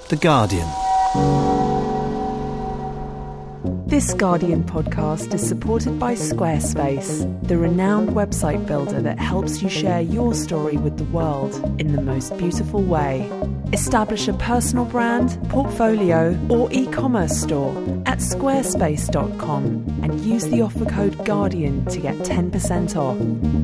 The Guardian. This Guardian podcast is supported by Squarespace, the renowned website builder that helps you share your story with the world in the most beautiful way. Establish a personal brand, portfolio, or e-commerce store at squarespace.com and use the offer code Guardian to get 10% off.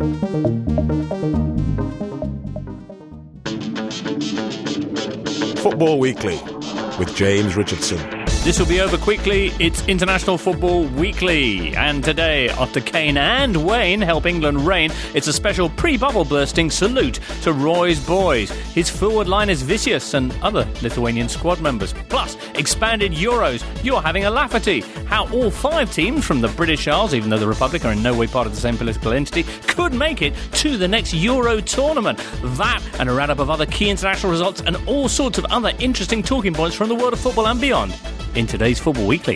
Football Weekly with James Richardson. This will be over quickly. It's International Football Weekly. And today, after Kane and Wayne help England reign, it's a special pre-bubble bursting salute to Roy's boys. His forward line is Vicious and other Lithuanian squad members. Plus, expanded Euros. You're having a laugh-a-tea. How all 5 teams from the British Isles, even though the Republic are in no way part of the same political entity, could make it to the next Euro tournament. That and a roundup of other key international results and all sorts of other interesting talking points from the world of football and beyond in today's Football Weekly.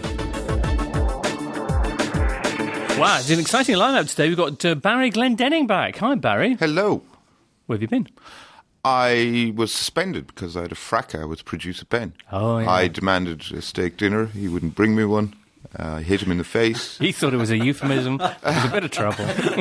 Wow, it's an exciting lineup today. We've got Barry Glendenning back. Hi, Barry. Hello. Where have you been? I was suspended because I had a fracas with producer Ben. Oh, yeah. I demanded a steak dinner. He wouldn't bring me one. I hit him in the face. He thought it was a euphemism. It was a bit of trouble.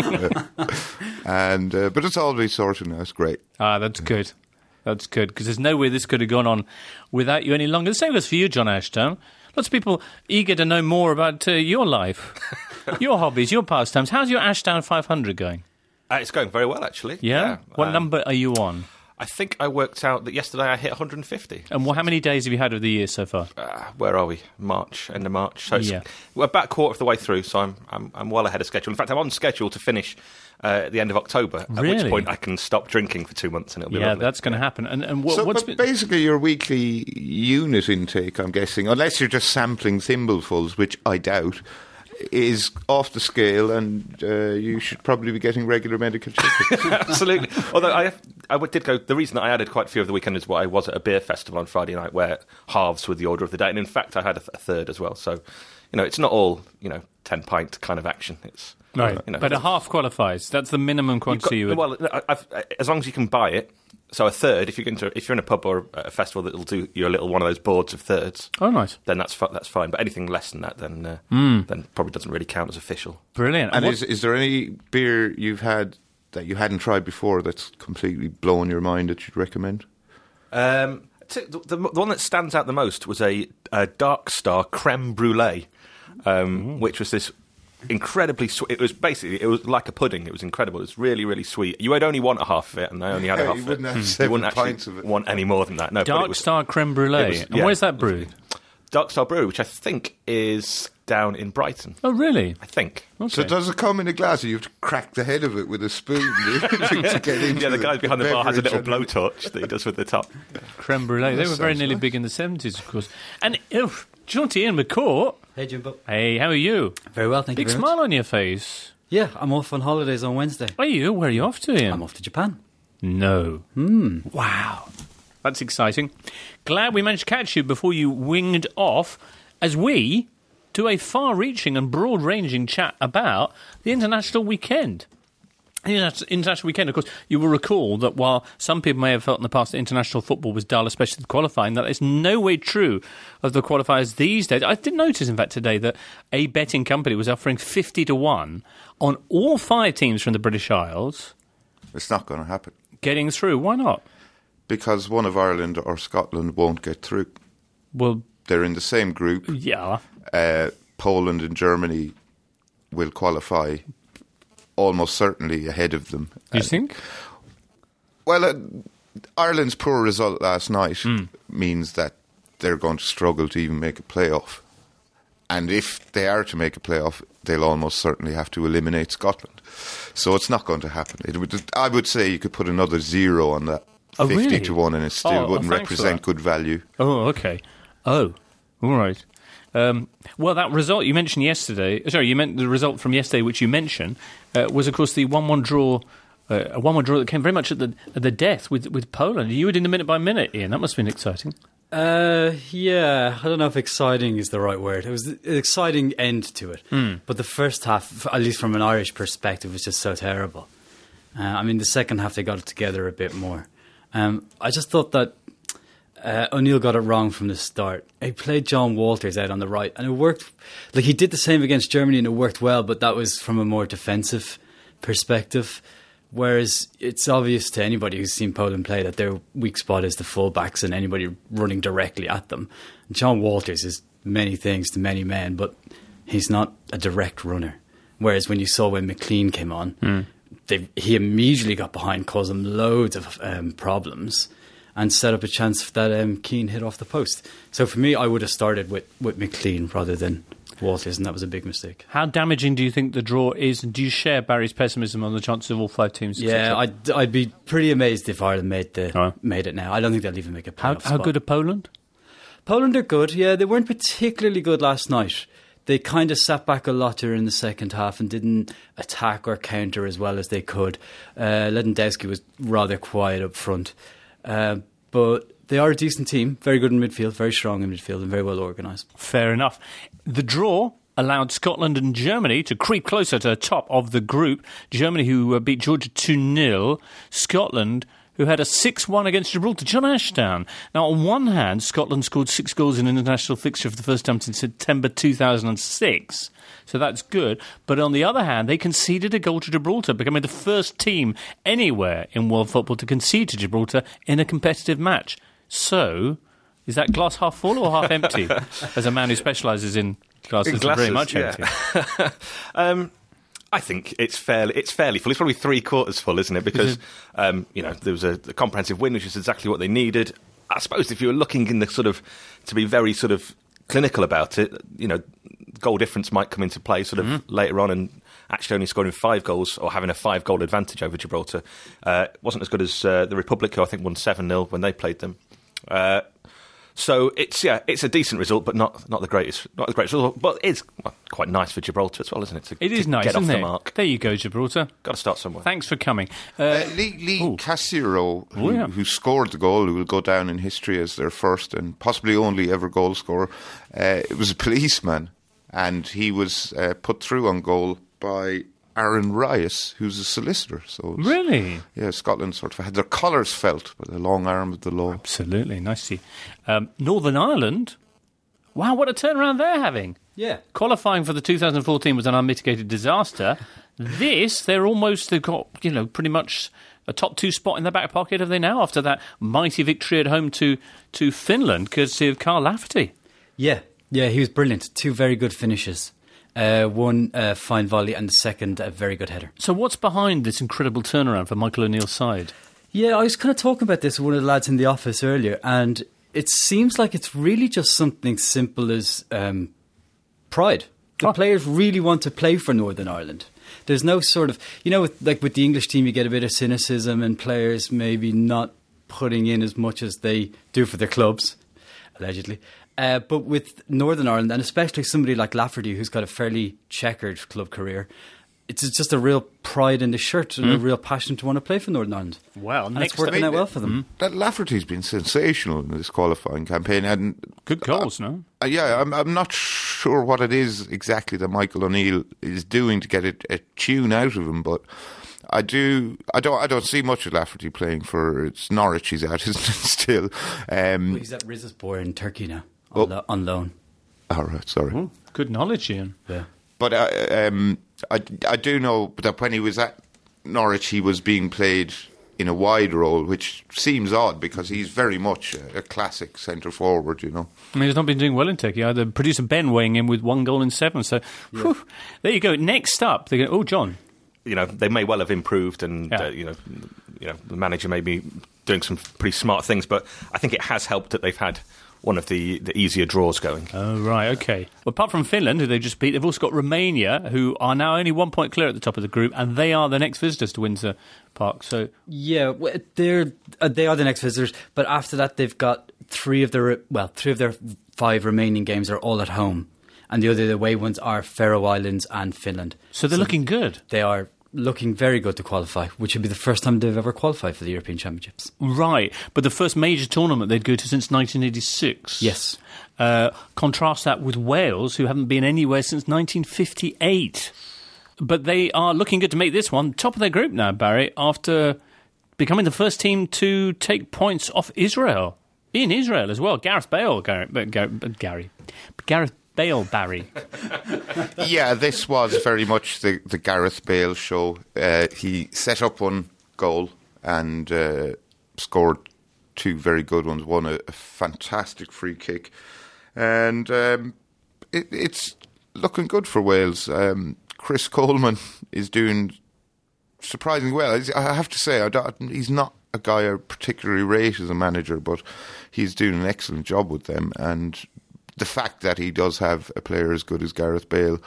But it's all been sorted now. It's great. Ah, that's good. That's good, because there's no way this could have gone on without you any longer. The same goes for you, John Ashdown. Lots of people eager to know more about your life, your hobbies, your pastimes. How's your Ashdown 500 going? It's going very well, actually. Yeah? What number are you on? I think I worked out that yesterday I hit 150. And how many days have you had of the year so far? Where are we? March, end of March. So we're about a quarter of the way through, so I'm well ahead of schedule. In fact, I'm on schedule to finish at the end of October, really? At which point I can stop drinking for 2 months and it'll be lovely. That's going to happen. And basically your weekly unit intake, I'm guessing, unless you're just sampling thimblefuls, which I doubt, is off the scale, and you should probably be getting regular medical checkups. Absolutely. Although I did go. The reason that I added quite a few of the weekend is I was at a beer festival on Friday night where halves were the order of the day, and in fact I had a third as well. So, it's not all 10 pint kind of action. It's right, but a half qualifies. That's the minimum quantity you would. Well, as long as you can buy it. So a third, if you're in a pub or a festival that'll do you a little one of those boards of thirds. Oh, nice. Then that's fine. But anything less than that, then probably doesn't really count as official. Brilliant. And is there any beer you've had that you hadn't tried before that's completely blown your mind that you'd recommend? The one that stands out the most was a Dark Star creme brulee, which was this incredibly sweet. It was like a pudding. It was incredible. It was really, really sweet. You would only want a half of it, and I only had a half of it. You wouldn't actually want any more than that. No, Dark Star creme brulee. And where's that brewed? Dark Star Brewery, which I think is down in Brighton. Oh, really? I think. Okay. So does it come in a glass, or you have to crack the head of it with a spoon to get into the guy behind the bar has a little blowtorch that he does with the top. Creme brulee. They were very nearly big in the 70s, of course. And jaunty Ian McCourt. Hey, Jimbo. Hey, how are you? Very well, thank you very much. Big smile on your face. Yeah, I'm off on holidays on Wednesday. Are you? Where are you off to, Ian? I'm off to Japan. No. Wow. That's exciting. Glad we managed to catch you before you winged off as we do a far-reaching and broad-ranging chat about the international weekend. International weekend, of course, you will recall that while some people may have felt in the past that international football was dull, especially the qualifying, that is no way true of the qualifiers these days. I did notice, in fact, today that a betting company was offering 50-1 on all 5 teams from the British Isles. It's not going to happen. Getting through. Why not? Because one of Ireland or Scotland won't get through. Well, they're in the same group. Yeah. Poland and Germany will qualify almost certainly ahead of them. You think? Well, Ireland's poor result last night means that they're going to struggle to even make a playoff. And if they are to make a playoff, they'll almost certainly have to eliminate Scotland. So it's not going to happen. I would say you could put another 0 on that 50-1 and it still wouldn't represent good value. Oh, okay. Oh, all right. Well, that result you mentioned yesterday, sorry, you meant the result from yesterday, which you mentioned, was, of course, the 1-1 draw, a 1-1 draw that came very much at the death with Poland. You were in the minute by minute, Ian. That must have been exciting. Yeah, I don't know if exciting is the right word. It was an exciting end to it. But the first half, at least from an Irish perspective, was just so terrible. The second half they got it together a bit more. I just thought that O'Neill got it wrong from the start. He played John Walters out on the right, and it worked. Like, he did the same against Germany, and it worked well, but that was from a more defensive perspective. Whereas it's obvious to anybody who's seen Poland play that their weak spot is the fullbacks and anybody running directly at them. John Walters is many things to many men, but he's not a direct runner. Whereas when you saw when McLean came on, he immediately got behind, caused them loads of problems, and set up a chance that Keane hit off the post. So for me, I would have started with McLean rather than Walters, and that was a big mistake. How damaging do you think the draw is? And do you share Barry's pessimism on the chances of all 5 teams? Yeah, I'd be pretty amazed if Ireland made it now. I don't think they'll even make a playoff spot. How good are Poland? Poland are good, yeah. They weren't particularly good last night. They kind of sat back a lot during the second half and didn't attack or counter as well as they could. Lewandowski was rather quiet up front. But they are a decent team, very good in midfield, very strong in midfield, and very well organised. Fair enough. The draw allowed Scotland and Germany to creep closer to the top of the group. Germany, who beat Georgia 2-0. Scotland, who had a 6-1 against Gibraltar. John Ashdown. Now, on one hand, Scotland scored 6 goals in an international fixture for the first time since September 2006. So that's good. But on the other hand, they conceded a goal to Gibraltar, becoming the first team anywhere in world football to concede to Gibraltar in a competitive match. So, is that glass half full or half empty? As a man who specialises in glasses, very much empty. I think it's fairly full. It's probably 3/4 full, isn't it? Because there was a comprehensive win, which is exactly what they needed. I suppose if you were looking in the sort of to be very sort of clinical about it, goal difference might come into play sort of later on, and actually only scoring 5 goals or having a 5-goal advantage over Gibraltar wasn't as good as the Republic, who I think won 7-0 when they played them. So it's a decent result, but not the greatest result. But it's quite nice for Gibraltar as well, isn't it? It is nice, get off isn't the it? mark. There you go, Gibraltar. Got to start somewhere. Thanks for coming. Lee Cassiro, who scored the goal, who will go down in history as their first and possibly only ever goal scorer, it was a policeman, and he was put through on goal by Aaron Rice, who's a solicitor. So really? Yeah, Scotland sort of had their colours felt by the long arm of the law. Absolutely, nice to see. Northern Ireland, wow, what a turnaround they're having. Yeah. Qualifying for the 2014 was an unmitigated disaster. They've got, pretty much a top 2 spot in their back pocket, have they now, after that mighty victory at home to Finland, courtesy of Carl Lafferty. Yeah, he was brilliant. 2 very good finishes. One fine volley and the second a very good header. So what's behind this incredible turnaround for Michael O'Neill's side? Yeah, I was kind of talking about this with one of the lads in the office earlier, and it seems like it's really just something simple as pride. The players really want to play for Northern Ireland. There's no sort of, with the English team, you get a bit of cynicism and players maybe not putting in as much as they do for their clubs, allegedly. But with Northern Ireland, and especially somebody like Lafferty, who's got a fairly checkered club career, it's just a real pride in the shirt and a real passion to want to play for Northern Ireland. Well, and it's working out well for them. That Lafferty's been sensational in this qualifying campaign, and good goals, no? I'm not sure what it is exactly that Michael O'Neill is doing to get a tune out of him, but I don't see much of Lafferty playing for Norwich. He's at, isn't it, still? He's at Rizespor in Turkey now. On loan. All right, sorry. Oh, good knowledge, Ian. Yeah. But I do know that when he was at Norwich, he was being played in a wide role, which seems odd because he's very much a classic centre forward, I mean, he's not been doing well in Turkey either. Producer Ben weighing in with 1 goal in 7. So, there you go. Next up, they go, John. They may well have improved, and the manager may be doing some pretty smart things, but I think it has helped that they've had one of the easier draws going. Oh, right, okay. Well, apart from Finland, who they've just beat, they've also got Romania, who are now only 1 point clear at the top of the group, and they are the next visitors to Windsor Park. So yeah, they are the next visitors, but after that they've got 3 of their 5 remaining games are all at home, and the other away ones are Faroe Islands and Finland. So they're looking good. They are looking very good to qualify, which would be the first time they've ever qualified for the European Championships. Right, but the first major tournament they'd go to since 1986. Yes. Contrast that with Wales, who haven't been anywhere since 1958. But they are looking good to make this one top of their group now, Barry, after becoming the first team to take points off Israel In Israel as well. Gareth Bale, Gareth Bale, Barry. Yeah, this was very much the Gareth Bale show. He set up one goal and scored two very good ones. One, a fantastic free kick. And it's looking good for Wales. Chris Coleman is doing surprisingly well. I have to say, he's not a guy I particularly rate as a manager, but he's doing an excellent job with them. And the fact that he does have a player as good as Gareth Bale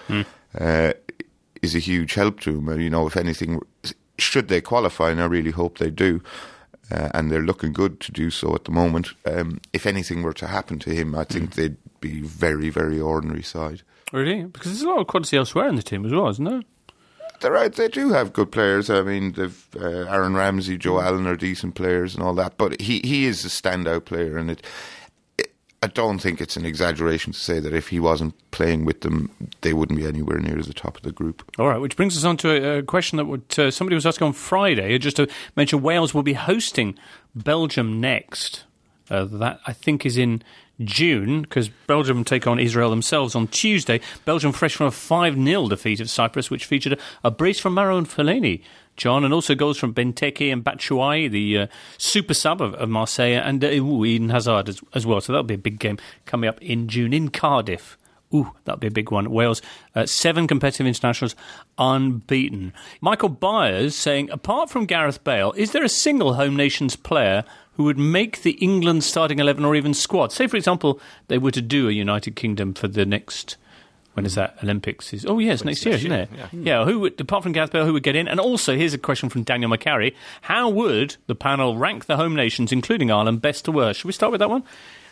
is a huge help to him. You know, if anything, should they qualify, and I really hope they do, and they're looking good to do so at the moment, if anything were to happen to him, I think they'd be very, very ordinary side. Really? Because there's a lot of quality elsewhere in the team as well, isn't there? They're right. They do have good players. I mean, they've Aaron Ramsey, Joe Allen are decent players and all that. But he is a standout player, and I don't think it's an exaggeration to say that if he wasn't playing with them, they wouldn't be anywhere near the top of the group. All right, which brings us on to a question that somebody was asking on Friday. Just to mention, Wales will be hosting Belgium next. That, I think, is in June, because Belgium take on Israel themselves on Tuesday. Belgium fresh from a 5-0 defeat of Cyprus, which featured a brace from Marouane Fellaini, John, and also goals from Benteke and Batshuayi, the super sub of Marseille, and Eden Hazard as well. So that'll be a big game coming up in June in Cardiff. Ooh, that'll be a big one. Wales, 7 competitive internationals unbeaten. Michael Byers saying, apart from Gareth Bale, is there a single home nations player who would make the England starting 11 or even squad? Say, for example, they were to do a United Kingdom for the next... When is that? Olympics? Yes, next year, isn't it? Yeah. Who would, apart from Gareth Bale, who would get in? And also, here's a question from Daniel McCarry. How would the panel rank the home nations, including Ireland, best to worst? Should we start with that one?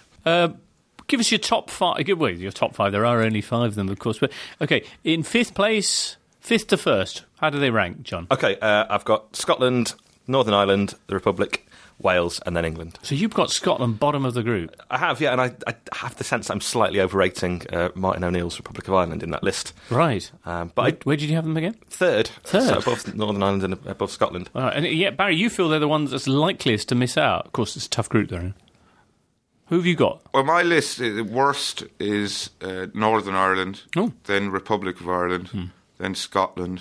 Give us your top 5. Well, your top 5. There are only 5 of them, of course. But okay, in 5th place, 5th to 1st, how do they rank, John? Okay, I've got Scotland, Northern Ireland, the Republic, Wales, and then England. So you've got Scotland bottom of the group. I have, yeah, and I have the sense I'm slightly overrating Martin O'Neill's Republic of Ireland in that list. Right. But where did you have them again? Third. So above Northern Ireland and above Scotland. All right. And yeah, Barry, you feel they're the ones that's likeliest to miss out. Of course, it's a tough group they're in. Who have you got? Well, my list, the worst is Northern Ireland, then Republic of Ireland, then Scotland,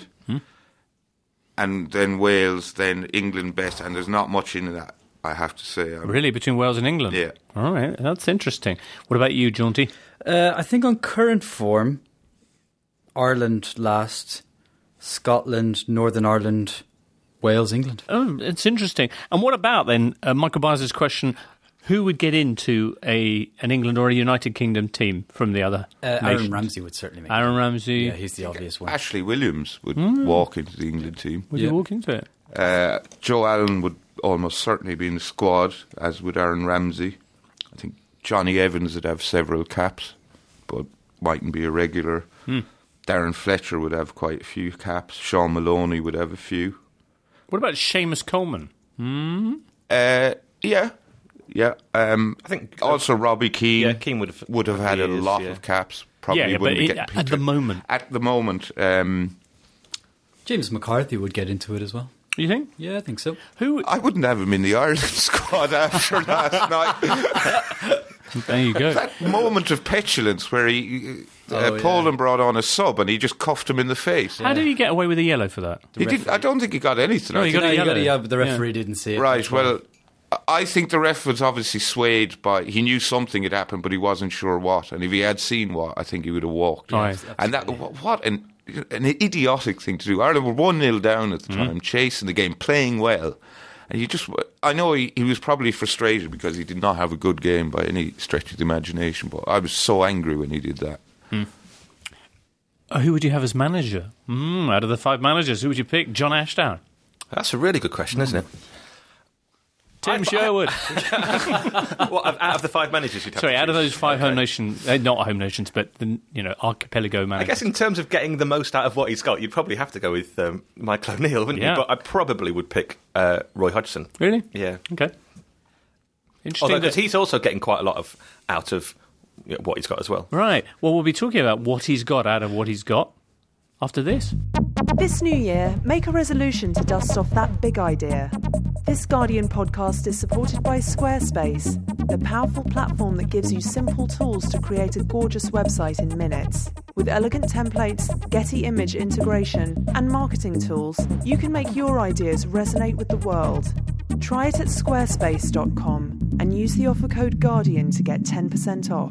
and then Wales, then England best, and there's not much in that, I have to say. Really, between Wales and England? Yeah. All right, that's interesting. What about you, Jaunty? I think on current form, Ireland last, Scotland, Northern Ireland, Wales, England. Oh, it's interesting. And what about then, Michael Byers' question, who would get into an England or a United Kingdom team from the other nations? Aaron Ramsey would certainly make Aaron it. Ramsey. Yeah, he's the obvious one. Ashley Williams would walk into the England team. Would you walk into it? Joe Allen would almost certainly be in the squad, as would Aaron Ramsey. I think Johnny Evans would have several caps, but mightn't be a regular. Darren Fletcher would have quite a few caps. Sean Maloney would have a few. What about Seamus Coleman? Yeah. I think also Robbie Keane. Yeah, Keane would have had a lot of caps. Probably wouldn't get at the moment. At the moment, James McCarthy would get into it as well. You think? Yeah, I think so. I wouldn't have him in the Ireland squad after last night. There you go. That moment of petulance where Poland brought on a sub and he just cuffed him in the face. How did he get away with a yellow for that? He didn't. I don't think he got anything. No, he got a yellow. But the referee didn't see it. Right. Well, I think the ref was obviously swayed by. He knew something had happened, but he wasn't sure what. And if he had seen what, I think he would have walked. Right. And that what an idiotic thing to do. Ireland were 1-0 down at the time, chasing the game, playing well. And I know he was probably frustrated because he did not have a good game by any stretch of the imagination, but I was so angry when he did that. Who would you have as manager? Out of the 5 managers, who would you pick? John Ashdown? That's a really good question, isn't it? Tim Sherwood. Well, out of the 5 managers you'd have Sorry, to out of choose. those 5 home nations, not home nations, but the archipelago I managers. guess in terms of getting the most out of what he's got, you'd probably have to go with Michael O'Neill, wouldn't Yeah. you? But I probably would pick Roy Hodgson. Really? Yeah. Okay. Interesting. Although, because he's also getting quite a lot out of what he's got as well. Right. Well, we'll be talking about what he's got out of what he's got after this. This new year, make a resolution to dust off that big idea. This Guardian podcast is supported by Squarespace, the powerful platform that gives you simple tools to create a gorgeous website in minutes. With elegant templates, Getty image integration, and marketing tools, you can make your ideas resonate with the world. Try it at squarespace.com and use the offer code Guardian to get 10% off.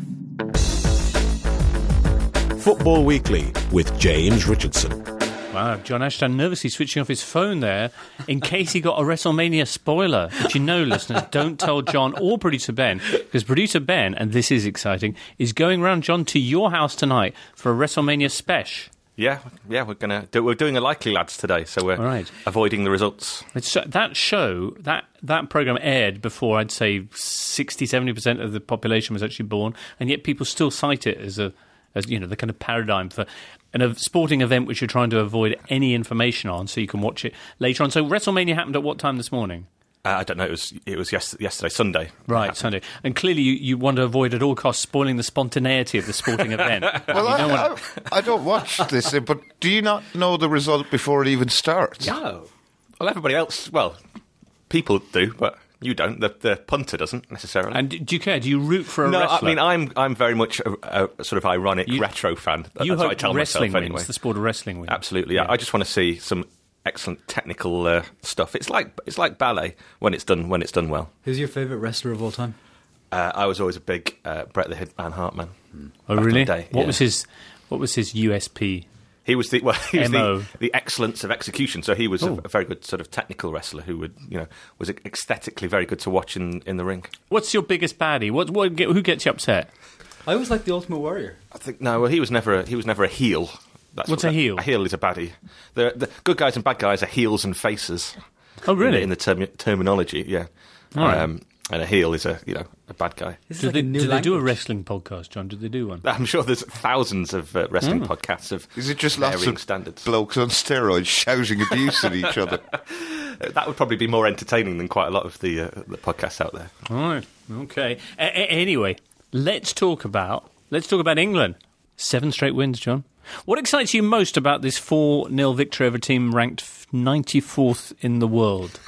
Football Weekly with James Richardson. Wow, John Ashton nervously switching off his phone there in case he got a WrestleMania spoiler. But you know, listeners, don't tell John or producer Ben, because producer Ben, and this is exciting, is going round, John, to your house tonight for a WrestleMania special. Yeah, we're doing a Likely Lads today, so we're avoiding the results. That show, that programme aired before I'd say 60-70% of the population was actually born, and yet people still cite it as you know, the kind of paradigm for a sporting event which you're trying to avoid any information on, so you can watch it later on. So WrestleMania happened at what time this morning? I don't know. It was yesterday, Sunday. Right, Sunday. And clearly you want to avoid at all costs spoiling the spontaneity of the sporting event. Well, I don't watch this, but do you not know the result before it even starts? No. Well, everybody else, people do, but you don't. The punter doesn't necessarily. And do you care? Do you root for a wrestler? No, I mean, I'm very much a sort of ironic retro fan. That's what I tell wrestling myself anyway. Wins, the sport of wrestling wins. Absolutely, yeah. I just want to see some excellent technical stuff. It's like ballet when it's done well. Who's your favourite wrestler of all time? I was always a big Bret the Hitman Hart man. Oh, really? What was his USP? He was the excellence of execution. So he was a very good sort of technical wrestler who was aesthetically very good to watch in the ring. What's your biggest baddie? Who gets you upset? I always liked the Ultimate Warrior. I think he was never a heel. What's a heel? A heel is a baddie. The good guys and bad guys are heels and faces. Oh, really? In the terminology, yeah. All right. And a heel is a bad guy. Do they do a wrestling podcast, John? Do they do one? I'm sure there's thousands of wrestling podcasts of Is it just lots of standards? Blokes on steroids shouting abuse at each other? That would probably be more entertaining than quite a lot of the podcasts out there. All right. Okay. Anyway, let's talk about England. 7 straight wins, John. What excites you most about this 4-0 victory over a team ranked 94th in the world?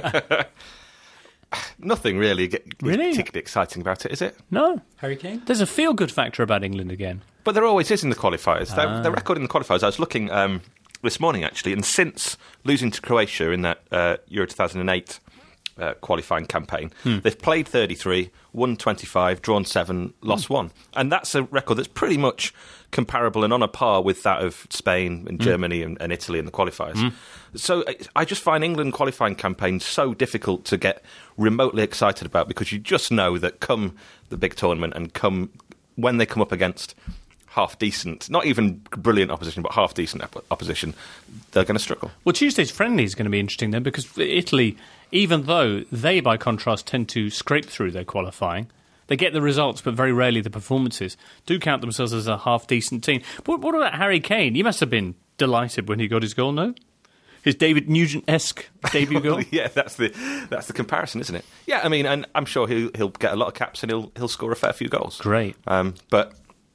Nothing really particularly exciting about it, is it? No. Harry Kane? There's a feel-good factor about England again. But there always is in the qualifiers. Their record in the qualifiers, I was looking this morning, actually, and since losing to Croatia in that Euro 2008 qualifying campaign, they've played 33, won 25, drawn 7, lost 1. And that's a record that's pretty much comparable and on a par with that of Spain and Germany and Italy in the qualifiers. So I just find England qualifying campaigns so difficult to get remotely excited about, because you just know that come the big tournament and when they come up against half-decent, not even brilliant opposition, but half-decent opposition, they're going to struggle. Well, Tuesday's friendly is going to be interesting then, because Italy, even though they, by contrast, tend to scrape through their qualifying, they get the results, but very rarely the performances, do count themselves as a half-decent team. But what about Harry Kane? He must have been delighted when he got his goal, no? His David Nugent-esque debut goal? Yeah, that's the comparison, isn't it? Yeah, I mean, and I'm sure he'll get a lot of caps and he'll score a fair few goals. Great. But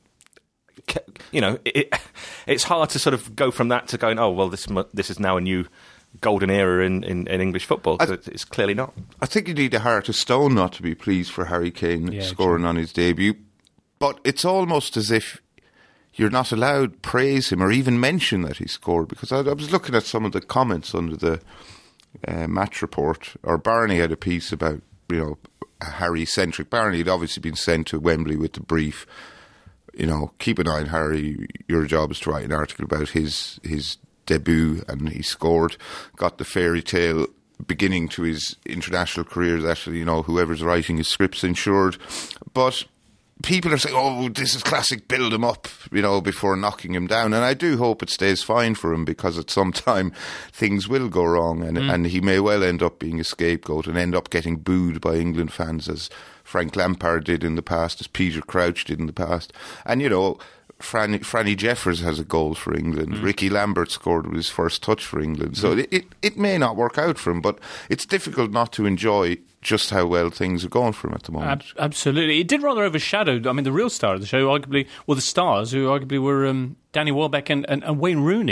it's hard to sort of go from that to going, oh, well, this is now a new golden era in English football. It's clearly not. I think you need a heart of stone not to be pleased for Harry Kane scoring on his debut. But it's almost as if you're not allowed to praise him or even mention that he scored, because I was looking at some of the comments under the match report, or Barney had a piece about, Harry-centric. Barney had obviously been sent to Wembley with the brief, keep an eye on Harry, your job is to write an article about his debut, and he scored, got the fairy tale beginning to his international career that, whoever's writing his scripts ensured. But people are saying, oh, this is classic, build him up, before knocking him down. And I do hope it stays fine for him, because at some time things will go wrong, and he may well end up being a scapegoat and end up getting booed by England fans, as Frank Lampard did in the past, as Peter Crouch did in the past. And, Franny Jeffers has a goal for England. Ricky Lambert scored with his first touch for England. So it may not work out for him, but it's difficult not to enjoy just how well things are going for him at the moment. Absolutely. It did rather overshadow, the real star of the show, arguably, the stars, who arguably were Danny Welbeck and Wayne Rooney.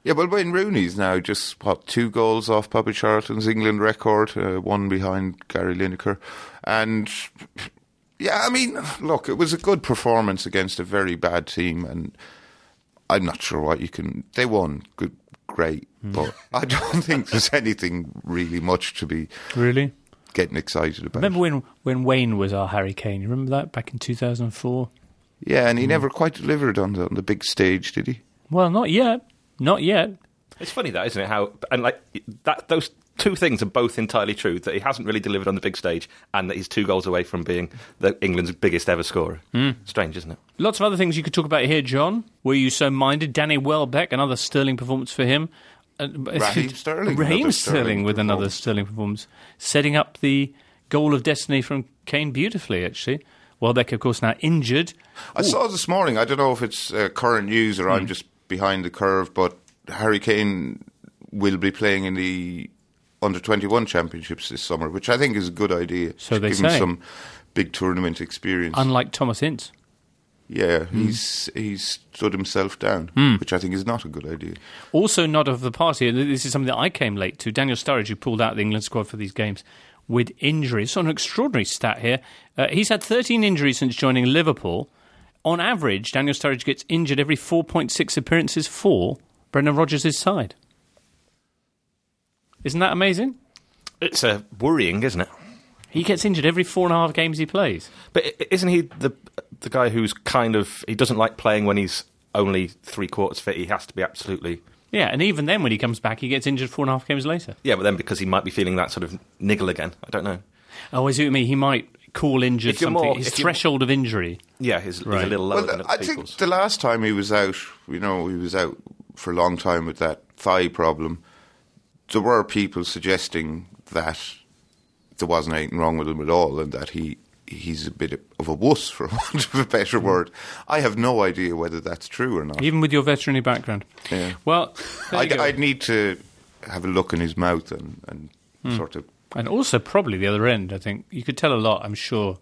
Yeah, well, Wayne Rooney's now just, 2 goals off Bobby Charlton's England record, 1 behind Gary Lineker. And, yeah, I mean, look, it was a good performance against a very bad team, and I'm not sure what you can... They won, good, great, but I don't think there's anything really much to be... Really? Getting excited about. Remember when Wayne was our Harry Kane? You remember that back in 2004? Yeah, and he never quite delivered on the big stage, did he? Well, not yet. Not yet. It's funny that, isn't it? How and like that, those two things are both entirely true. That he hasn't really delivered on the big stage, and that he's 2 goals away from being England's biggest ever scorer. Strange, isn't it? Lots of other things you could talk about here, John. Were you so minded? Danny Welbeck, another sterling performance for him. Raheem Sterling. Raheem Sterling with another sterling performance, setting up the goal of destiny from Kane beautifully, actually. Welbeck, of course, now injured. I saw this morning, I don't know if it's current news or I'm just behind the curve, but Harry Kane will be playing in the Under-21 Championships this summer, which I think is a good idea. So they give say. Him some big tournament experience. Unlike Thomas Ince. Yeah, he's stood himself down, which I think is not a good idea. Also not of the party, and this is something that I came late to, Daniel Sturridge, who pulled out the England squad for these games with injuries. It's an extraordinary stat here. He's had 13 injuries since joining Liverpool. On average, Daniel Sturridge gets injured every 4.6 appearances for Brendan Rodgers' side. Isn't that amazing? It's worrying, isn't it? He gets injured every 4.5 games he plays. But isn't he the guy who's kind of... He doesn't like playing when he's only 3/4 fit. He has to be absolutely... Yeah, and even then when he comes back, he gets injured 4.5 games later. Yeah, but then because he might be feeling that sort of niggle again. I don't know. Oh, I see what you mean. He might call injured something. His threshold of injury. Yeah, he's a little lower than other I people's. think the last time he was out, he was out for a long time with that thigh problem. There were people suggesting that there wasn't anything wrong with him at all and that he's a bit of a wuss, for want of a better word. I have no idea whether that's true or not. Even with your veterinary background. Yeah. Well, I'd need to have a look in his mouth and sort of... And also probably the other end, I think. You could tell a lot, I'm sure.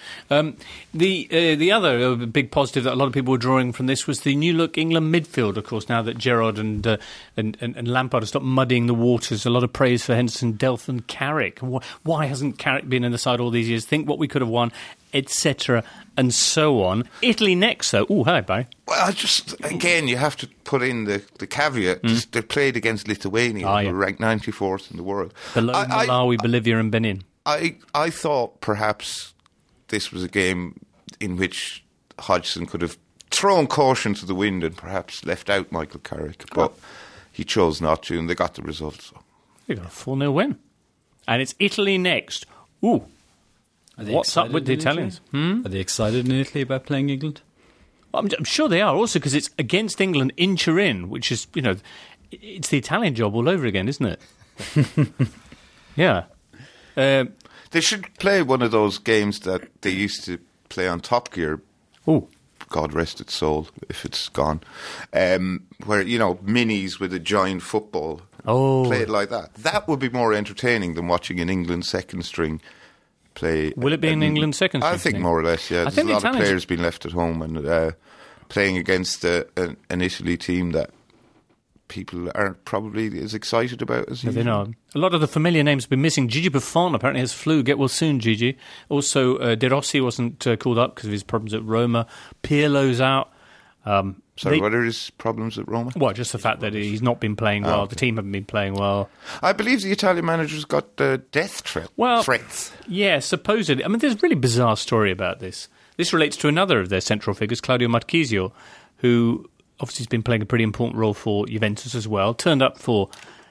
The other big positive that a lot of people were drawing from this was the new look England midfield, of course, now that Gerrard and Lampard have stopped muddying the waters. A lot of praise for Henderson, Delph and Carrick. Why hasn't Carrick been in the side all these years? Think what we could have won, etc. and so on. Italy next, though. Oh, hi, Barry. Well, again, you have to put in the caveat. They played against Lithuania, who were ranked 94th in the world. Below Malawi, Bolivia and Benin. I thought perhaps this was a game in which Hodgson could have thrown caution to the wind and perhaps left out Michael Carrick, but he chose not to, and they got the result. So. They got a 4-0 win. And it's Italy next. Ooh. What's up with the Italians? Are they excited in Italy about playing England? I'm sure they are, also because it's against England in Turin, which is, it's the Italian job all over again, isn't it? Yeah. They should play one of those games that they used to play on Top Gear. Oh, God rest its soul if it's gone. Where, minis with a giant football. Oh. Play it like that. That would be more entertaining than watching an England second string play. Will it be an England second string? I think more or less, yeah. There's a lot of players being left at home and playing against an Italy team that people aren't probably as excited about as you. They're not. A lot of the familiar names have been missing. Gigi Buffon apparently has flu. Get well soon, Gigi. Also, De Rossi wasn't called up because of his problems at Roma. Pirlo's out. What are his problems at Roma? Well, just the fact that he's not been playing well. Okay. The team haven't been playing well. I believe the Italian manager's got death threats. Yeah, supposedly. I mean, there's a really bizarre story about this. This relates to another of their central figures, Claudio Marchisio, who obviously has been playing a pretty important role for Juventus as well. Turned up for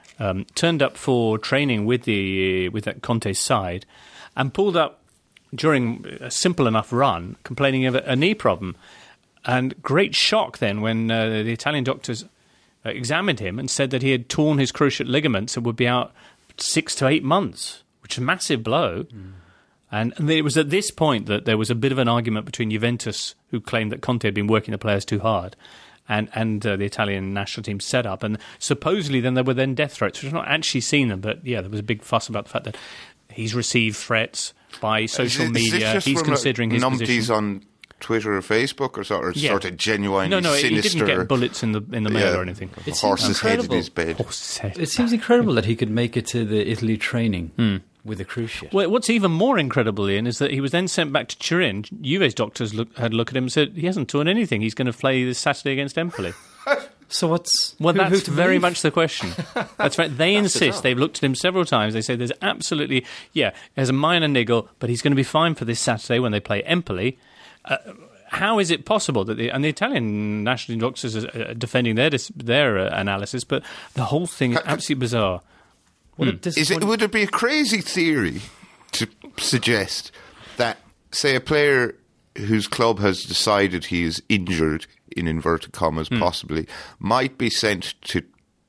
training with that Conte's side, and pulled up during a simple enough run, complaining of a knee problem. And great shock then when the Italian doctors examined him and said that he had torn his cruciate ligaments and would be out 6 to 8 months, which is a massive blow. And it was at this point that there was a bit of an argument between Juventus, who claimed that Conte had been working the players too hard, and the Italian national team set up. And supposedly then there were then death threats, which I've not actually seen them, but yeah, there was a big fuss about the fact that he's received threats by social media. He's considering his position. On Twitter or Facebook or sort of genuinely No, sinister? he didn't get bullets in the mail or anything. A horse's head in his bed. It seems incredible that he could make it to the Italy training with a cruise ship. Well, what's even more incredible, Ian, is that he was then sent back to Turin. Juve's doctors had a look at him and said he hasn't torn anything. He's going to play this Saturday against Empoli. So what's... Well, who that's to very believe? much the question. That's right. They insist. They've looked at him several times. They say there's absolutely... Yeah, there's a minor niggle, but he's going to be fine for this Saturday when they play Empoli. How is it possible that the Italian national doctors are defending their analysis, but the whole thing is absolutely bizarre. Would it be a crazy theory to suggest that, say, a player whose club has decided he is injured, in inverted commas, possibly, might be sent to,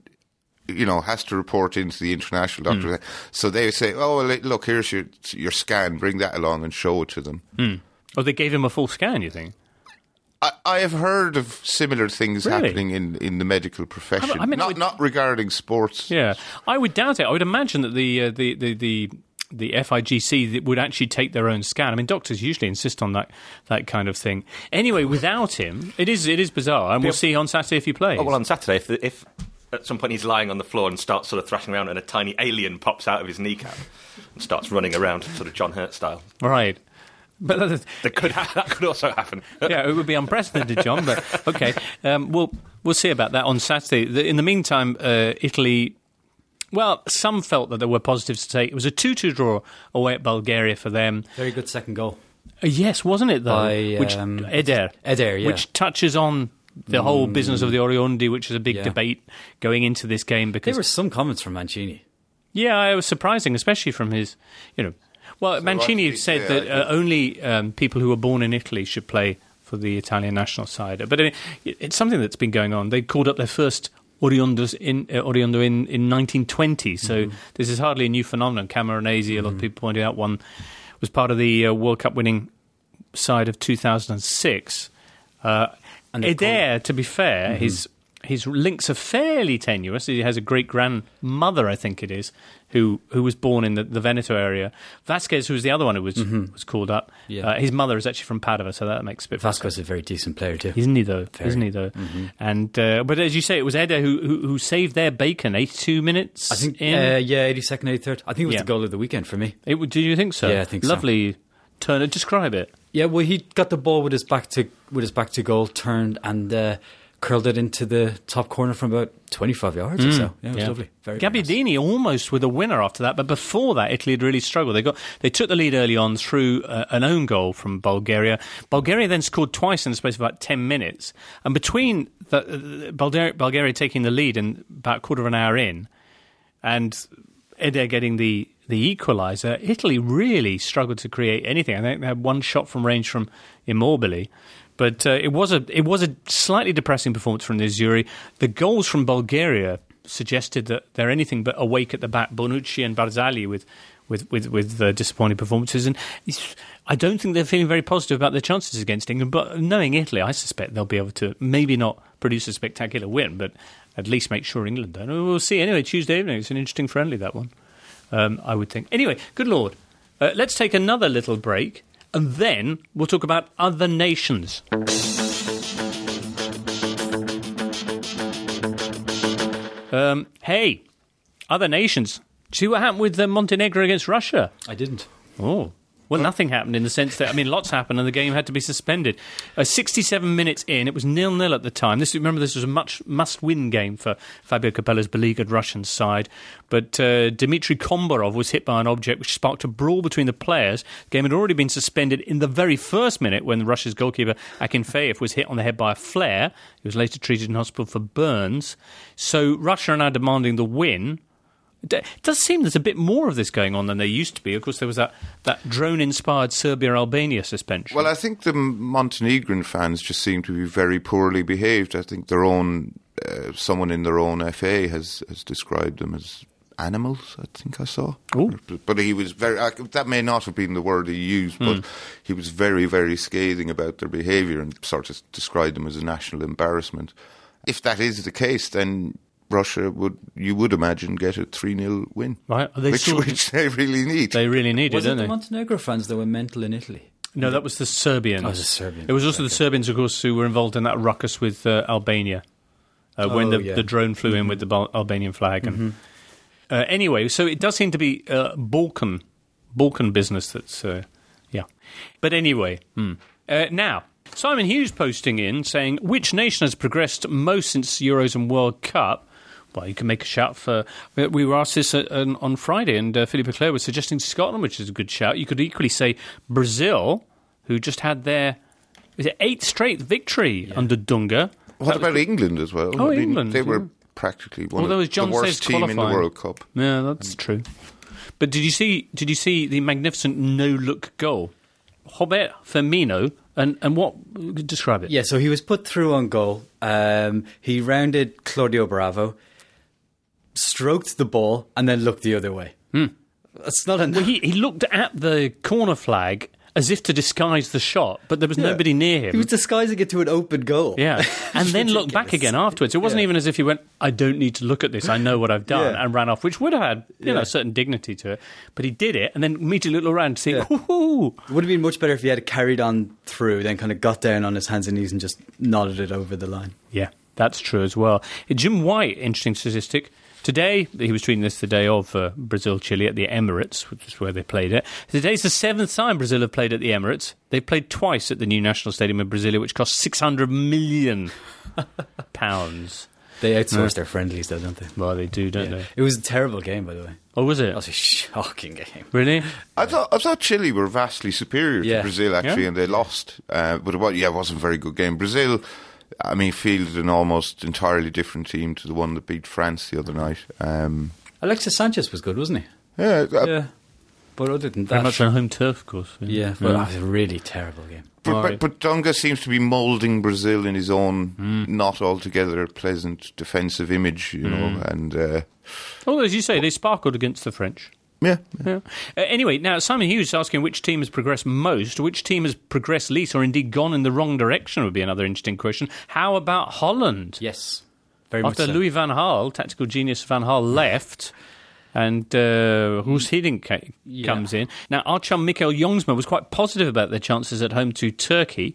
has to report into the international doctor. So they say, oh, well, look, here's your scan, bring that along and show it to them. Oh, they gave him a full scan, you think? I have heard of similar things Really? happening in the medical profession, I mean, not regarding sports. Yeah, I would doubt it. I would imagine that the FIGC would actually take their own scan. I mean, doctors usually insist on that kind of thing. Anyway, without him, it is bizarre, and we'll see on Saturday if he plays. Oh, well, on Saturday, if at some point he's lying on the floor and starts sort of thrashing around and a tiny alien pops out of his kneecap and starts running around, sort of John Hurt style. Right. But That could also happen. yeah, it would be unprecedented, John. But okay, we'll see about that on Saturday. In the meantime, Italy. Well, some felt that there were positives to take. It was a 2-2 draw away at Bulgaria for them. Very good second goal. Yes, wasn't it though? By, Eder, yeah. which touches on the whole business of the Oriundi, which is a big debate going into this game. Because There were some comments from Mancini. yeah, it was surprising, especially from his, Well, Mancini what said did he say? that only people who were born in Italy should play for the Italian national side. But it's something that's been going on. They called up their first Oriundo in 1920, so this is hardly a new phenomenon. Camoranesi, a lot of people pointed out, one was part of the World Cup winning side of 2006. Eder, to be fair, his links are fairly tenuous. He has a great-grandmother, I think it is, who was born in the Veneto area. Vasquez, who was the other one who was called up, his mother is actually from Padova, so that makes a bit of Vasquez is a very decent player too. Isn't he though? And but as you say, it was Eder who saved their bacon. 82 minutes. I think, in. 82nd, 83rd. I think it was the goal of the weekend for me. Do you think so? Yeah, I think so. Lovely turn. Describe it. Yeah, well, he got the ball with his back to goal, turned and curled it into the top corner from about 25 yards or so. Yeah, it was lovely. Very Gabbiadini almost with a winner after that, but before that, Italy had really struggled. They took the lead early on through an own goal from Bulgaria. Bulgaria then scored twice in the space of about 10 minutes, and between Bulgaria taking the lead and about a quarter of an hour in, and Eder getting the equaliser, Italy really struggled to create anything. I think they had one shot from range from Immobile. But it was a slightly depressing performance from the Azzurri. The goals from Bulgaria suggested that they're anything but awake at the back. Bonucci and Barzagli with disappointing performances, and I don't think they're feeling very positive about their chances against England. But knowing Italy, I suspect they'll be able to maybe not produce a spectacular win, but at least make sure England don't. We'll see. Anyway, Tuesday evening, it's an interesting friendly, that one. I would think. Anyway, good Lord, let's take another little break. And then we'll talk about other nations. Hey, other nations. See what happened with Montenegro against Russia? I didn't. Oh. Well, nothing happened in the sense that, lots happened and the game had to be suspended. 67 minutes in, it was 0-0 at the time. Remember, this was a must-win game for Fabio Capella's beleaguered Russian side. But Dmitry Komborov was hit by an object which sparked a brawl between the players. The game had already been suspended in the very first minute when Russia's goalkeeper Akinfeev was hit on the head by a flare. He was later treated in hospital for burns. So Russia are now demanding the win. It does seem there's a bit more of this going on than there used to be. Of course, there was that drone-inspired Serbia-Albania suspension. Well, I think the Montenegrin fans just seem to be very poorly behaved. I think their own someone in their own FA has described them as animals, I think I saw. Ooh. But he was very... that may not have been the word he used, but he was very, very scathing about their behaviour and sort of described them as a national embarrassment. If that is the case, then Russia you would imagine, get a 3-0 win. Right. Which they really need. They really need Was it, it don't the they? Montenegro fans that were mental in Italy? No, that was the Serbians. Oh, it was the Serbians. It was also the Serbians, of course, who were involved in that ruckus with Albania when the drone flew in with the Albanian flag. And anyway, so it does seem to be Balkan business that's, yeah. But anyway, now, Simon Hughes posting in saying, which nation has progressed most since Euros and World Cup? Well, you can make a shout for... We were asked this on Friday, and Philippe Leclerc was suggesting Scotland, which is a good shout. You could equally say Brazil, who just had their 8th straight victory under Dunga. What about England as well? Oh, England. They were practically one of the worst team in the World Cup. Yeah, that's true. But did you see the magnificent no-look goal? Robert Firmino, and what... Describe it. Yeah, so he was put through on goal. He rounded Claudio Bravo, stroked the ball, and then looked the other way. That's not enough. Well, he looked at the corner flag as if to disguise the shot, but there was nobody near him. He was disguising it to an open goal. Yeah, and then looked back again afterwards. It wasn't even as if he went, I don't need to look at this, I know what I've done, and ran off, which would have had a certain dignity to it. But he did it, and then immediately looked around to see, ooh. It would have been much better if he had carried on through, then kind of got down on his hands and knees and just nodded it over the line. Yeah, that's true as well. Jim White, interesting statistic. Today, he was tweeting this the day of Brazil-Chile at the Emirates, which is where they played it. Today's the 7th time Brazil have played at the Emirates. They've played twice at the new national stadium in Brasilia, which cost £600 million. They outsource their friendlies, though, don't they? Well, they do, don't they? It was a terrible game, by the way. Oh, was it? That was a shocking game. Really? I thought Chile were vastly superior to Brazil, actually, and they lost. But it wasn't a very good game. Brazil... I mean, fielded an almost entirely different team to the one that beat France the other night. Alexis Sanchez was good, wasn't he? Yeah. But other than that... Very much on home turf, of course. Yeah, but that was a really terrible game. But Dunga seems to be moulding Brazil in his own not altogether pleasant defensive image, you know, and... Well, as you say, they sparkled against the French. Yeah. Anyway, now Simon Hughes is asking which team has progressed most, which team has progressed least, or indeed gone in the wrong direction would be another interesting question. How about Holland? Yes, very much After so. Louis van Gaal, tactical genius Van Gaal, left, and Roos Hiddink comes in. Now, our chum Mikael Jongsma was quite positive about their chances at home to Turkey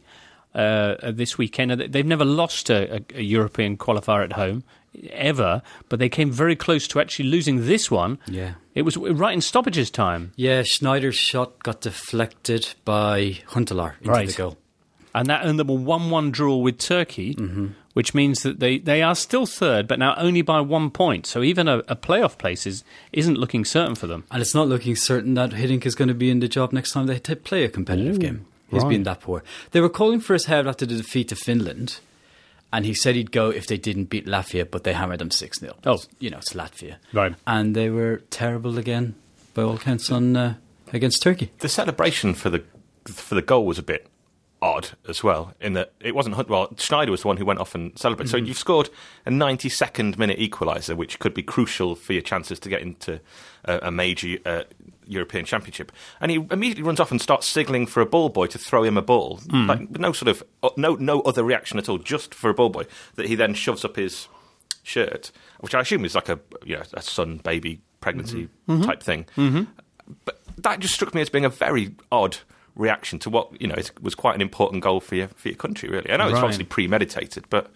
this weekend. They've never lost a European qualifier at home, ever, but they came very close to actually losing this one. Yeah. It was right in stoppages time. Yeah, Schneider's shot got deflected by Huntelaar into the goal. And that earned them a 1-1 draw with Turkey, which means that they are still third, but now only by 1 point. So even a playoff place isn't looking certain for them. And it's not looking certain that Hiddink is going to be in the job next time they play a competitive game. He's been that poor. They were calling for his head after the defeat to Finland, and he said he'd go if they didn't beat Latvia, but they hammered them 6-0. Oh. You know, it's Latvia. Right. And they were terrible again, by all counts, against Turkey. The celebration for the goal was a bit odd as well, in that it wasn't... Well, Schneider was the one who went off and celebrated. So you've scored a 92nd minute equaliser, which could be crucial for your chances to get into a major European Championship. And he immediately runs off and starts signalling for a ball boy to throw him a ball. Like, no sort of... No other reaction at all, just for a ball boy, that he then shoves up his shirt, which I assume is like a son, baby, pregnancy type thing. But that just struck me as being a very odd reaction to what, it was quite an important goal for your country, really. I know it's obviously premeditated, but...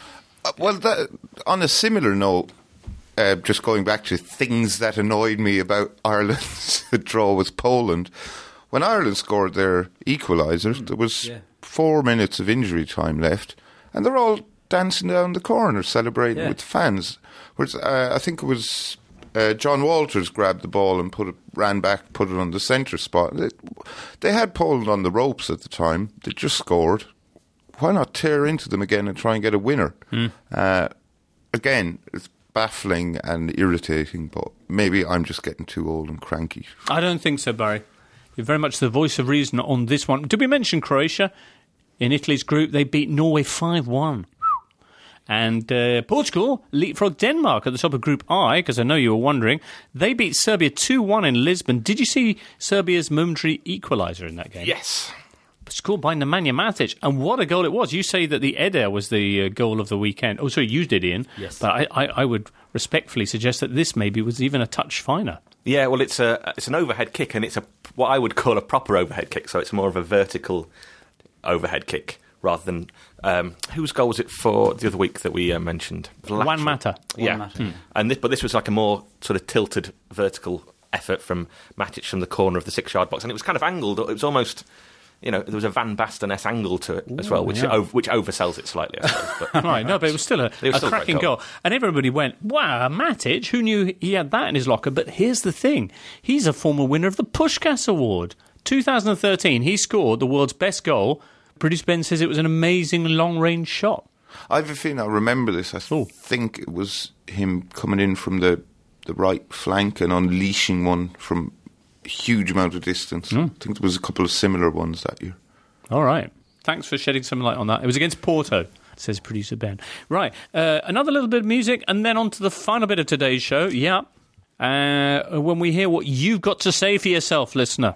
On a similar note, just going back to things that annoyed me about Ireland's draw with Poland, when Ireland scored their equaliser, there was 4 minutes of injury time left, and they're all dancing down the corner, celebrating with fans. Whereas I think it was John Walters grabbed the ball and ran back, put it on the centre spot. They had Poland on the ropes at the time. They just scored. Why not tear into them again and try and get a winner? Again, it's baffling and irritating, but maybe I'm just getting too old and cranky. I don't think so, Barry. You're very much the voice of reason on this one. Did we mention Croatia? In Italy's group, they beat Norway 5-1. And Portugal leapfrogged Denmark at the top of Group I, because I know you were wondering. They beat Serbia 2-1 in Lisbon. Did you see Serbia's momentary equaliser in that game? Yes. Scored by Nemanja Matic, and what a goal it was. You say that the Eder was the goal of the weekend. Oh, sorry, you did, Ian. Yes. But I would respectfully suggest that this maybe was even a touch finer. Yeah, well, it's an overhead kick, and it's what I would call a proper overhead kick, so it's more of a vertical overhead kick rather than... whose goal was it for the other week that we mentioned? Juan Mata. Yeah. But this was like a more sort of tilted vertical effort from Matic from the corner of the 6-yard box, and it was kind of angled. It was almost... there was a Van Basten-esque angle to it as well, which oversells it slightly, I suppose. But, Right, no, but it was still a cracking goal. And everybody went, wow, Matic, who knew he had that in his locker? But here's the thing. He's a former winner of the Puskás Award. 2013, he scored the world's best goal. Producer Ben says it was an amazing long-range shot. I have a feeling I remember this. I think it was him coming in from the right flank and unleashing one from a huge amount of distance. I think there was a couple of similar ones that year. All right. Thanks for shedding some light on that. It was against Porto, says producer Ben. Right. Another little bit of music, and then on to the final bit of today's show. Yeah. When we hear what you've got to say for yourself, listener.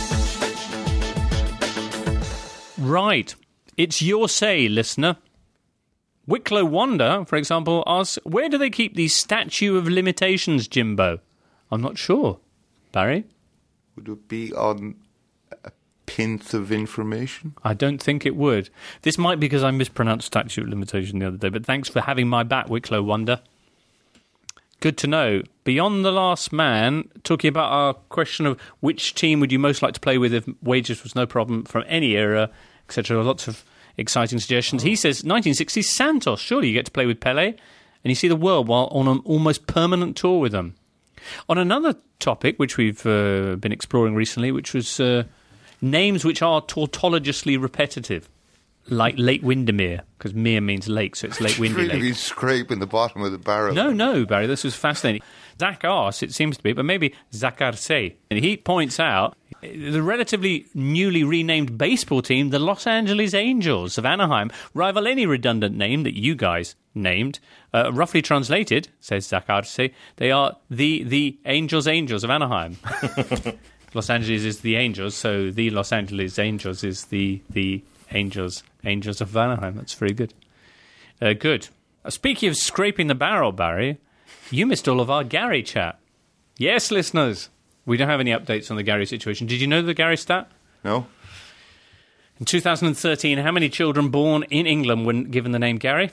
Right. It's your say, listener. Wicklow Wonder, for example, asks, where do they keep the Statue of Limitations, Jimbo? I'm not sure. Barry? Would it be on a pint of information? I don't think it would. This might be because I mispronounced Statute of Limitation the other day, but thanks for having my back, Wicklow Wonder. Good to know. Beyond the Last Man, talking about our question of which team would you most like to play with if wages was no problem from any era, etc. Lots of exciting suggestions. He says 1960s Santos. Surely you get to play with Pelé and you see the world while on an almost permanent tour with them. On another topic, which we've been exploring recently, which was names which are tautologically repetitive, like Lake Windermere, because mere means lake, so it's Lake Windy Really Lake. been scraping the bottom of the barrel. No, Barry, this was fascinating. Zach Ars, it seems to be, but maybe Zakarse. And he points out the relatively newly renamed baseball team, the Los Angeles Angels of Anaheim, rival any redundant name that you guys named. Roughly translated, says Zakarse, they are the Angels of Anaheim. Los Angeles is the Angels, so the Los Angeles Angels is the Angels of Anaheim. That's very good. Good. Speaking of scraping the barrel, Barry, you missed all of our Gary chat. Yes, listeners. We don't have any updates on the Gary situation. Did you know the Gary stat? No? In 2013, how many children born in England were given the name Gary?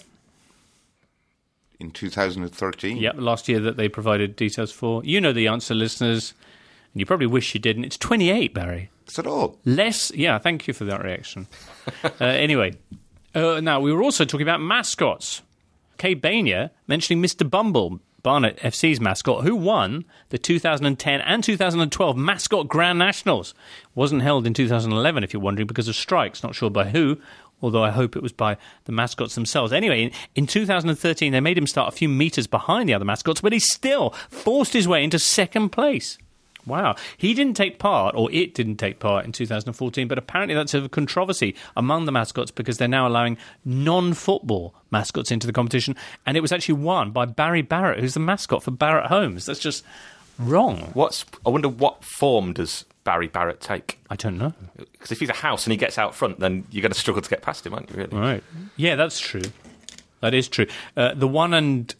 In 2013? Yeah, last year that they provided details for. You know the answer, listeners. And you probably wish you didn't. It's 28, Barry. Is that all? Less, yeah, thank you for that reaction. Anyway, now we were also talking about mascots. Kay Bania mentioning Mr. Bumble, Barnet FC's mascot, who won the 2010 and 2012 Mascot Grand Nationals. Wasn't held in 2011, if you're wondering, because of strikes. Not sure by who, although I hope it was by the mascots themselves. Anyway, in 2013, they made him start a few metres behind the other mascots, but he still forced his way into second place. Wow. He didn't take part, or it didn't take part in 2014, but apparently that's a controversy among the mascots because they're now allowing non-football mascots into the competition, and it was actually won by Barry Barrett, who's the mascot for Barrett Homes. That's just wrong. I wonder what form does Barry Barrett take? I don't know. Because if he's a house and he gets out front, then you're going to struggle to get past him, aren't you, really? Right. Yeah, that's true. That is true. The one and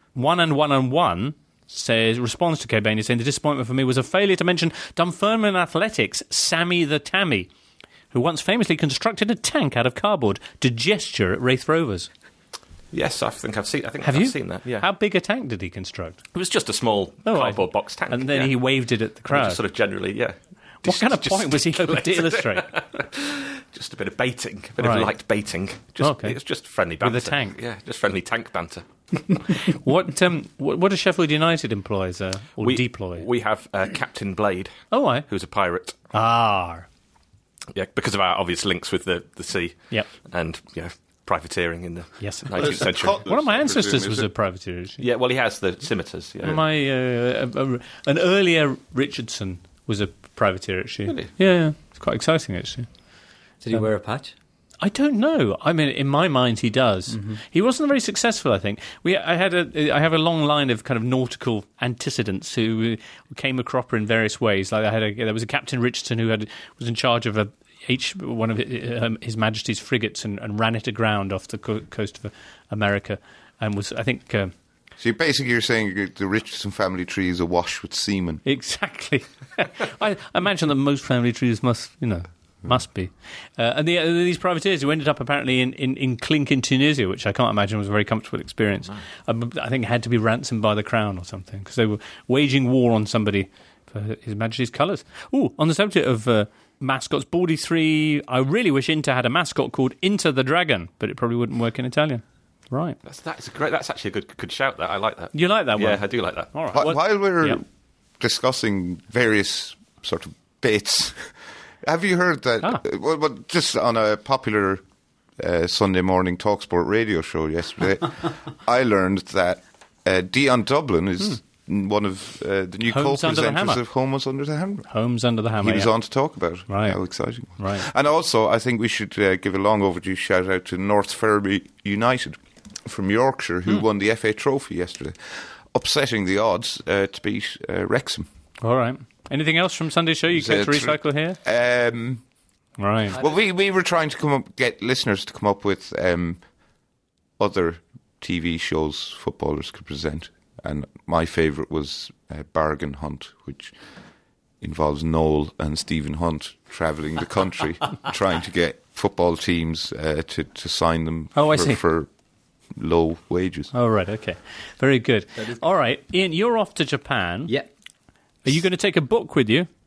one responds to Kay saying the disappointment for me was a failure to mention Dunfermline Athletics' Sammy the Tammy, who once famously constructed a tank out of cardboard to gesture at Wraith Rovers. Yes, I think I've seen that. Yeah. How big a tank did he construct? It was just a small cardboard box tank. And then he waved it at the crowd. Just sort of generally, yeah. What kind of point was he hoping to illustrate? Just a bit of baiting, a bit of light baiting. Okay. It was just friendly banter. With a tank? Yeah, just friendly tank banter. What does Sheffield United employ deploy? We have Captain Blade. Oh, aye. Who's a pirate. Ah. Yeah, because of our obvious links with the sea. Yep. And, privateering in the 19th It's century. cutlass, One of my I ancestors presume, was is a it? privateer. Yeah, well, he has the scimitars. Yeah. An earlier Richardson was a privateer, actually. Really? Yeah. It's quite exciting, actually. Did he wear a patch? I don't know. I mean, in my mind, he does. Mm-hmm. He wasn't very successful, I think. I have a long line of kind of nautical antecedents who came a cropper in various ways. Like there was a Captain Richardson who was in charge of each one of His Majesty's frigates and ran it aground off the coast of America, and was, I think. So basically you're saying the Richardson family tree is awash with semen. Exactly. I imagine that most family trees must be. And these privateers who ended up apparently in Clink in Tunisia, which I can't imagine was a very comfortable experience. No. I think had to be ransomed by the crown or something, because they were waging war on somebody for His Majesty's colours. Oh, on the subject of mascots, Baldy 3, I really wish Inter had a mascot called Inter the Dragon, but it probably wouldn't work in Italian. Right. That's actually a good shout. That I like that. You like that one? Yeah, I do like that. All right. While we're discussing various sort of bits, have you heard that? Well, just on a popular Sunday morning TalkSport radio show yesterday, I learned that Dion Dublin is one of the new co-presenters of Homes Under the Hammer. Homes Under the Hammer. He was on to talk about it. Right. How exciting! Right. And also, I think we should give a long overdue shout out to North Ferriby United from Yorkshire, who won the FA Trophy yesterday, upsetting the odds to beat Wrexham. All right. Anything else from Sunday's show you care to recycle here? Right. Well, we were trying to get listeners to come up with other TV shows footballers could present, and my favourite was Bargain Hunt, which involves Noel and Stephen Hunt travelling the country trying to get football teams to sign them for low wages. Oh, right, okay. Very good. All right, Ian, you're off to Japan. Yeah. Are you going to take a book with you?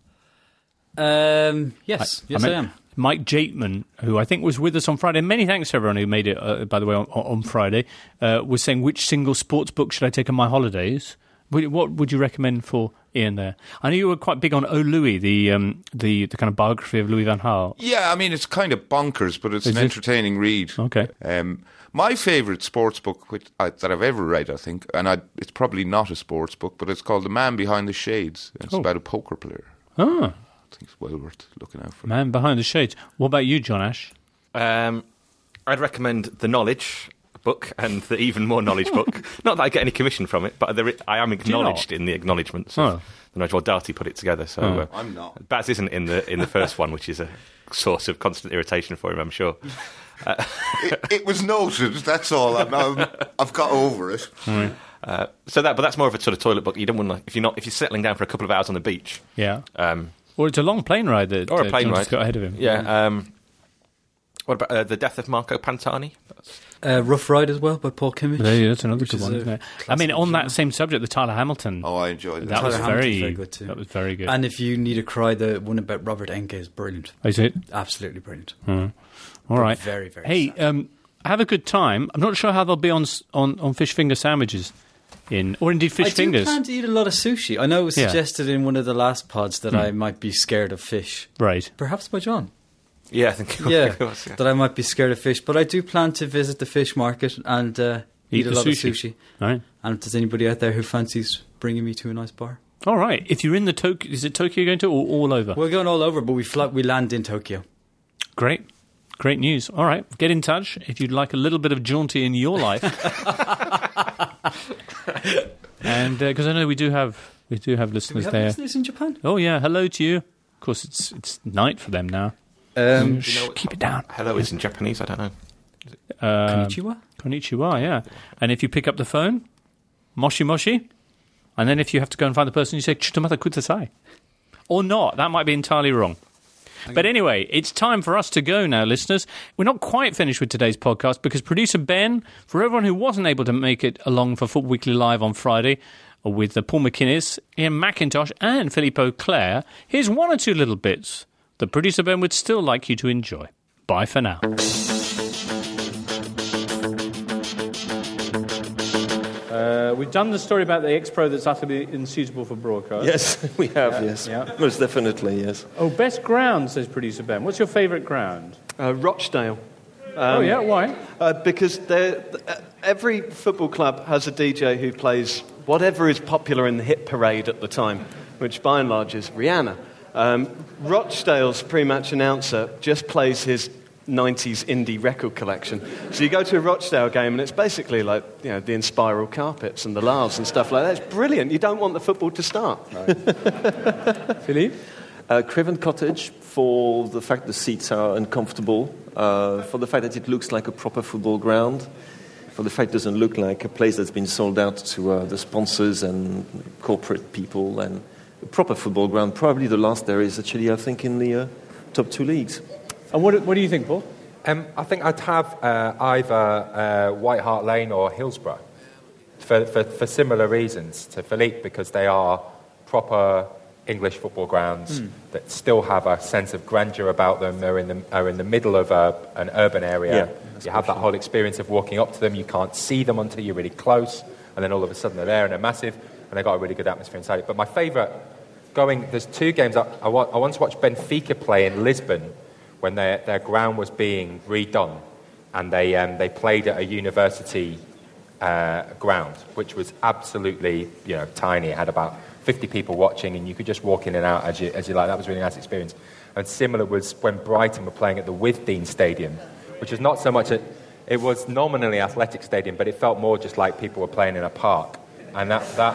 Yes, I am. Mike Jateman, who I think was with us on Friday, many thanks to everyone who made it, by the way, on Friday, was saying, which single sports book should I take on my holidays? What would you recommend for Ian there? I know you were quite big on O Louis, the kind of biography of Louis van Gaal. Yeah, I mean, it's kind of bonkers, but it's an entertaining read. Okay. My favourite sports book that I've ever read, I think, and it's probably not a sports book, but it's called The Man Behind the Shades. It's about a poker player. Oh. I think it's well worth looking out for. Man Behind the Shades. What about you, John Ash? I'd recommend The Knowledge book and the Even More Knowledge book. Not that I get any commission from it, but I am acknowledged in the acknowledgements of the knowledge. Well, Darty put it together, so I'm not. Baz isn't in the first one, which is a source of constant irritation for him, I'm sure. It was noted. That's all. I've got over it. But that's more of a sort of toilet book. You don't want to, if you're settling down for a couple of hours on the beach. Yeah. Or it's a long plane ride that or a plane ride got ahead of him. Yeah. What about The Death of Marco Pantani? Rough Ride as well by Paul Kimmage. Yeah, that's another good one, isn't it? I mean, on that same subject, the Tyler Hamilton. Oh, I enjoyed that. That was very good too. That was very good. And if you need a cry, the one about Robert Enke is brilliant. Is it? Absolutely brilliant. All right. Very, very Hey, have a good time. I'm not sure how they'll be on fish finger sandwiches. Or indeed fish fingers. I do plan to eat a lot of sushi. I know it was suggested in one of the last pods that I might be scared of fish. Right. Perhaps by John. Yeah, I think it was, that I might be scared of fish. But I do plan to visit the fish market and eat a lot of sushi. All right. And if there's anybody out there who fancies bringing me to a nice bar. All right. If you're in the Tokyo, is it Tokyo you're going to, or all over? We're going all over, but we land in Tokyo. Great. Great news. All right. Get in touch if you'd like a little bit of jaunty in your life. And because I know we do have listeners there. Listeners in Japan? Oh yeah, hello to you. Of course, it's night for them now. Keep it down. Hello is in Japanese. I don't know. Konnichiwa. Konnichiwa. Yeah. And if you pick up the phone, moshi moshi, and then if you have to go and find the person, you say chutomata kudasai, or not. That might be entirely wrong. But anyway, it's time for us to go now, listeners. We're not quite finished with today's podcast because producer Ben, for everyone who wasn't able to make it along for Football Weekly Live on Friday, with Paul McInnes, Ian McIntosh and Philippe Auclair, here's one or two little bits that producer Ben would still like you to enjoy. Bye for now. We've done the story about the X-Pro that's utterly unsuitable for broadcast. Yes, we have, yes. Yeah. Most definitely, yes. Oh, best ground, says producer Ben. What's your favourite ground? Rochdale. Why? Because every football club has a DJ who plays whatever is popular in the hit parade at the time, which by and large is Rihanna. Rochdale's pre-match announcer just plays his 90s indie record collection. So you go to a Rochdale game and it's basically like, the Inspiral Carpets and the Lars and stuff like that. It's brilliant. You don't want the football to start. Philippe? Craven Cottage for the fact the seats are uncomfortable, for the fact that it looks like a proper football ground, for the fact it doesn't look like a place that's been sold out to the sponsors and corporate people, and a proper football ground. Probably the last there is actually, I think, in the top 2 leagues. And what do you think, Paul? I think I'd have either White Hart Lane or Hillsborough for similar reasons to Philippe, because they are proper English football grounds that still have a sense of grandeur about them. They're in the middle of an urban area. Yeah, you have that whole experience of walking up to them. You can't see them until you're really close, and then all of a sudden they're there and they're massive, and they've got a really good atmosphere inside it. But my favourite there's 2 games. I once watched Benfica play in Lisbon when their ground was being redone, and they played at a university ground, which was absolutely tiny. It had about 50 people watching, and you could just walk in and out as you like. That was a really nice experience. And similar was when Brighton were playing at the Withdean Stadium, which is not so much it was nominally athletic stadium, but it felt more just like people were playing in a park. And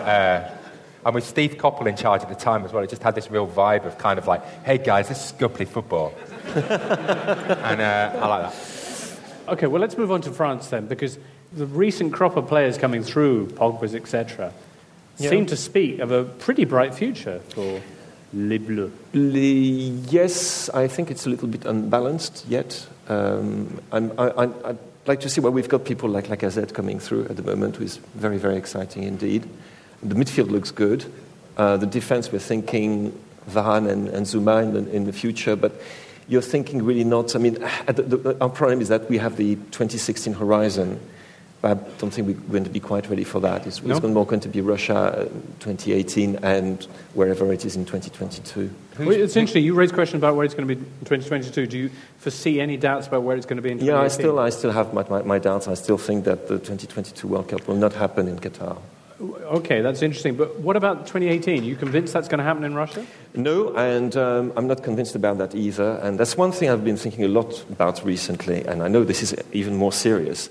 and with Steve Coppell in charge at the time as well, it just had this real vibe of kind of like, hey guys, this is Scupley football. And I like that. Okay, well, let's move on to France then, because the recent crop of players coming through, Pogba's, etc., seem to speak of a pretty bright future for Les Bleus. Yes, I think it's a little bit unbalanced yet. I'd like to see where we've got people like Lacazette coming through at the moment, who is very, very exciting indeed. The midfield looks good. The defense, we're thinking Varane and Zuma in the future, but you're thinking really not. I mean, our problem is that we have the 2016 horizon. I don't think we're going to be quite ready for that. It's more going to be Russia 2018 and wherever it is in 2022. Well, it's interesting. You raised a question about where it's going to be in 2022. Do you foresee any doubts about where it's going to be in 2018? Yeah, I still have my doubts. I still think that the 2022 World Cup will not happen in Qatar. Okay, that's interesting. But what about 2018? Are you convinced that's going to happen in Russia? No, and I'm not convinced about that either. And that's one thing I've been thinking a lot about recently, and I know this is even more serious.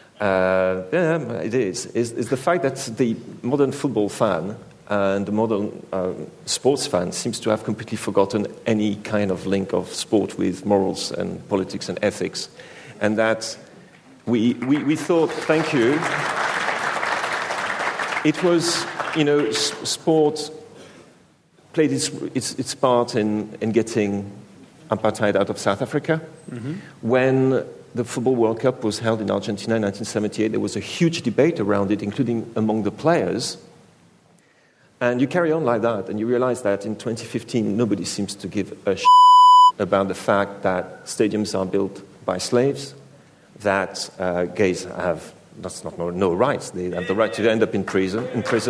It is the fact that the modern football fan and the modern sports fan seems to have completely forgotten any kind of link of sport with morals and politics and ethics. And that we thought, thank you, it was, sport played its part in getting apartheid out of South Africa. Mm-hmm. When the Football World Cup was held in Argentina in 1978, there was a huge debate around it, including among the players. And you carry on like that, and you realize that in 2015, nobody seems to give a about the fact that stadiums are built by slaves, that gays have no rights. They have the right to end up in prison.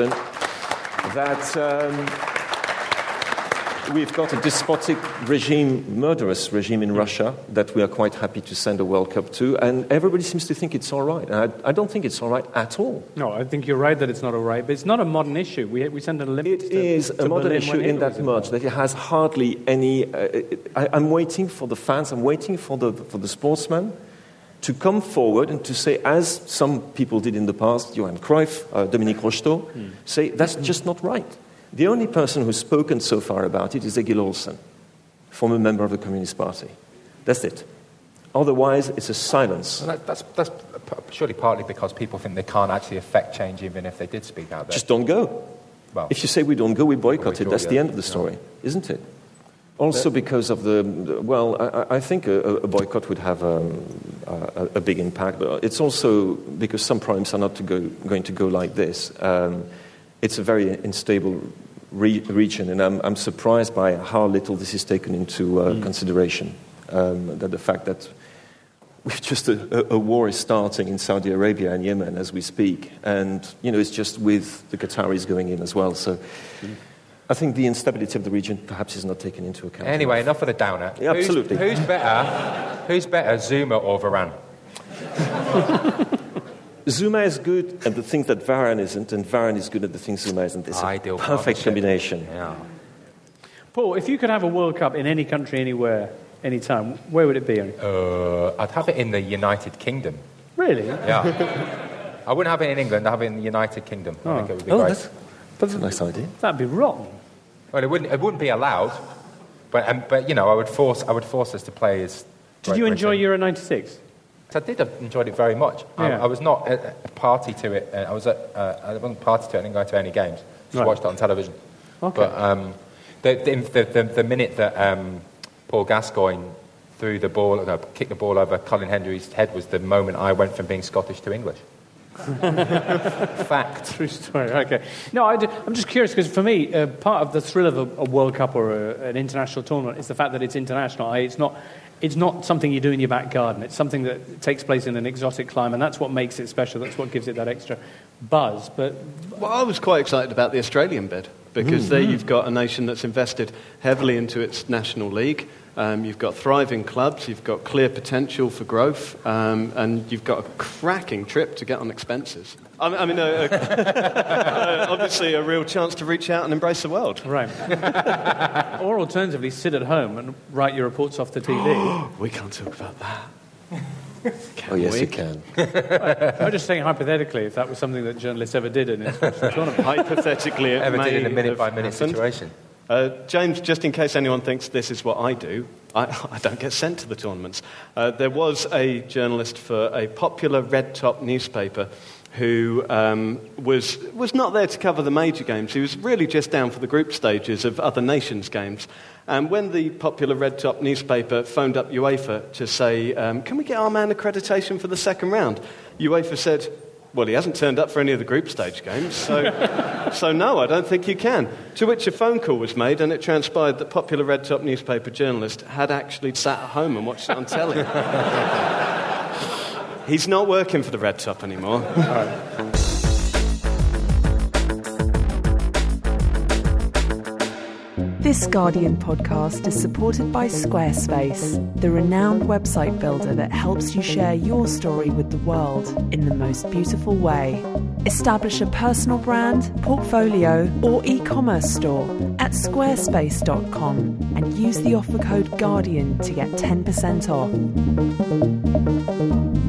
That we've got a despotic regime, murderous regime in Russia that we are quite happy to send a World Cup to, and everybody seems to think it's all right. And I don't think it's all right at all. No, I think you're right that it's not all right, but it's not a modern issue. We send an Olympics It is a modern issue in that much that it has hardly any... I'm waiting for the fans, I'm waiting for the sportsmen to come forward and to say, as some people did in the past, Johan Cruyff, Dominique Rocheteau, say, that's just not right. The only person who's spoken so far about it is Egil Olsen, former member of the Communist Party. That's it. Otherwise, it's a silence. Well, that's surely partly because people think they can't actually affect change even if they did speak out there. Just don't go. Well, if you say we don't go, we boycott it. That's the end of the story, isn't it? Also because of I think a boycott would have a big impact, but it's also because some problems are not going to go like this. It's a very unstable region, and I'm surprised by how little this is taken into consideration. That the fact that we've just a war is starting in Saudi Arabia and Yemen as we speak, and it's just with the Qataris going in as well. So I think the instability of the region perhaps is not taken into account. Anyway, enough of the downer. Yeah, absolutely. Who's better, Zuma or Varane? Zuma is good at the things that Varane isn't, and Varane is good at the things Zuma isn't. It's a perfect combination. Yeah. Paul, if you could have a World Cup in any country, anywhere, anytime, where would it be? I'd have it in the United Kingdom. Really? Yeah. I wouldn't have it in England. I'd have it in the United Kingdom. I think it would be great. That's a nice idea. That'd be wrong. Well, it wouldn't be allowed. But you know, I would force us to play as. Did you enjoy Euro '96? I did. I enjoyed it very much. Yeah. I was not a party to it. I wasn't party to it. I didn't go to any games. Just watched it on television. Okay. But the minute that Paul Gascoigne threw the ball, kicked the ball over Colin Hendry's head was the moment I went from being Scottish to English. Fact. True story. Okay. No, I'm just curious because for me, part of the thrill of a World Cup or an international tournament is the fact that it's international. It's not something you do in your back garden. It's something that takes place in an exotic climate, and that's what makes it special. That's what gives it that extra buzz. But I was quite excited about the Australian bid because there you've got a nation that's invested heavily into its national league. You've got thriving clubs, you've got clear potential for growth, and you've got a cracking trip to get on expenses. Obviously a real chance to reach out and embrace the world. Right. Or alternatively, sit at home and write your reports off the TV. We can't talk about that. Yes, you can. I'm just saying hypothetically, if that was something that journalists ever did in this tournament. Hypothetically, it Ever may did in a minute-by-minute happened. situation. James, just in case anyone thinks this is what I do, I don't get sent to the tournaments. There was a journalist for a popular red top newspaper who was not there to cover the major games. He was really just down for the group stages of other nations' games. And when the popular red top newspaper phoned up UEFA to say, can we get our man accreditation for the second round? UEFA said, well, he hasn't turned up for any of the group stage games, so no, I don't think you can. To which a phone call was made, and it transpired that popular red top newspaper journalist had actually sat at home and watched it on telly. He's not working for the red top anymore. This Guardian podcast is supported by Squarespace, the renowned website builder that helps you share your story with the world in the most beautiful way. Establish a personal brand, portfolio, or e-commerce store at squarespace.com and use the offer code GUARDIAN to get 10% off.